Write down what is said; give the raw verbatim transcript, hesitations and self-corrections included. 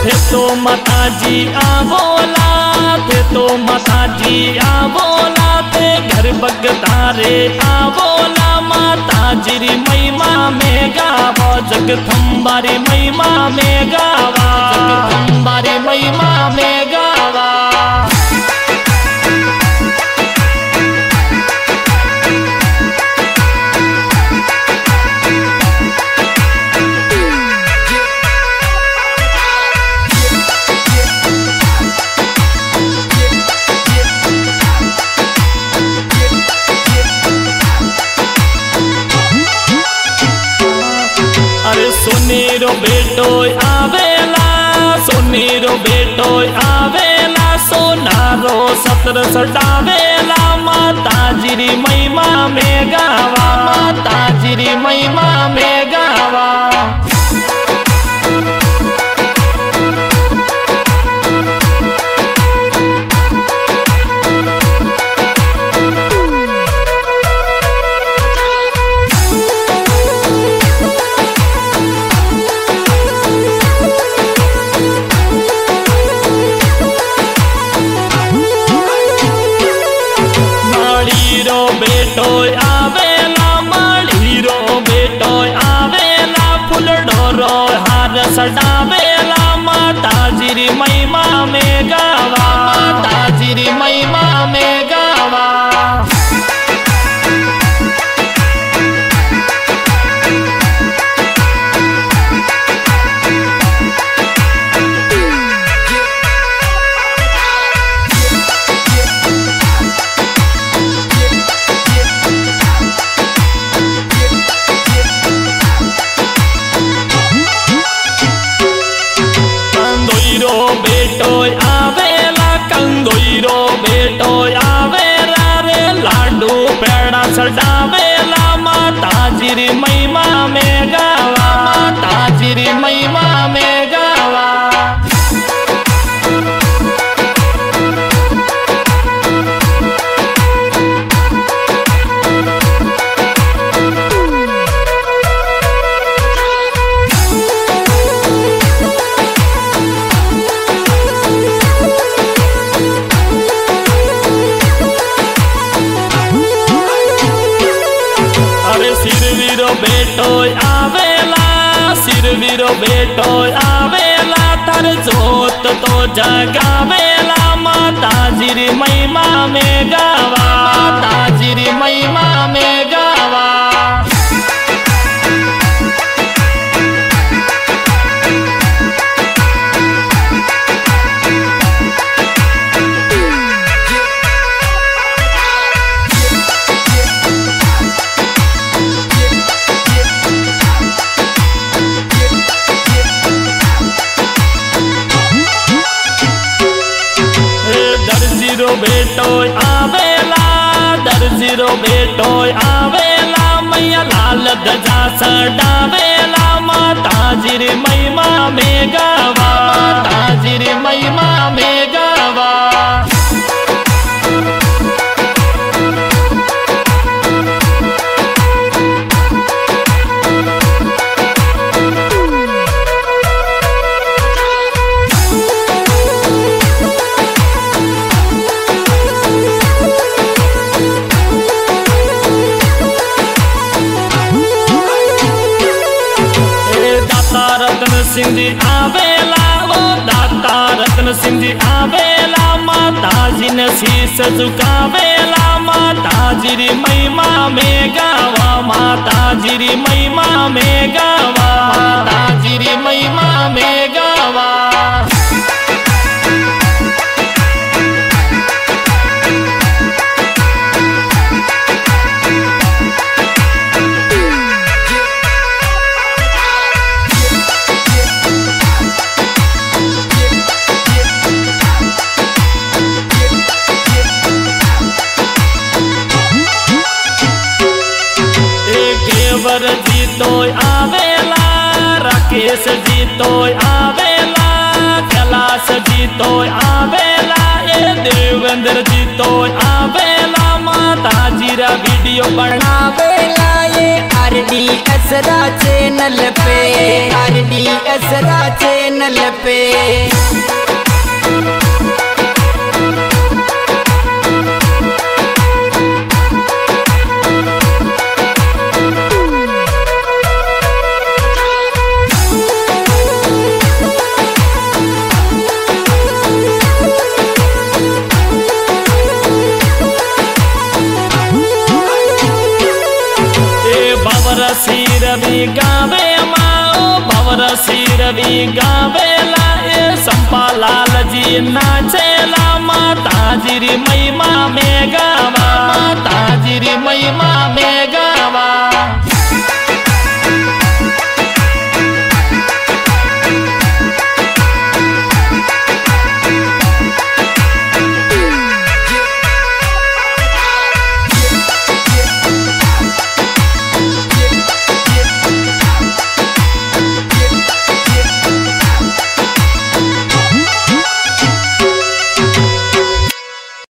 थे तो माताजी आवोला थे तो माताजी आवोला थे घर बगतारे आवोला माताजी री महिमा में गावा जगदम्बारी महिमा में गावा जगदम्बारी महिमा में गावा। सोनेरो बेटो आवेला सोनेरो बेटो आवेला सोनारो सत्र सटावेला माताजी री महिमा में गावा माताजी री महिमा में गावा। बेटो आवेला माळीरो बेटो आवेला फूल डोरो हार सडावेला माताजी री महिमा में गावा माताजी री महिमा में गावा। बेटो आवेला कंदोईरो बेटो आवेला रे लाडू पेड़ा सडावेला माताजी री महिमा में गावा माताजी री महिमा में गावा। सिरवीरो बेटो आवेला सिरवीरो बेटो आवेला थर जोत तो जगावेला माताजी री महिमा में गावा माताजी री महिमा में गावा। बेटो आवेला दर्जीरो बेटो आवेला मैया लाल ध्वजा सडावेला माताजी री महिमा में गावा माताजी री महिमा में गावा। रतन सिंह जी आवेला वो दाता रतन सिंह जी आवेला माताजी ने शीश झुकावेला माताजी री महिमा में गावा माताजी री महिमा में गावा माताजी री महिमा में गावा। जी तो आवेला राकेश जी तो आवेला कैलाश जी तो आवेला ये देवेंद्र जी तो आवेला माताजी रा वीडियो बनावेला ये R D D Asra channel पे, आर डी असरा चैनल पे। सिर भी गावे माओ भवर सिर भी गावेला ए संपालाल जी नाचेला माता जिरी महिमा में गावा, माता जिरी महिमा में गावा।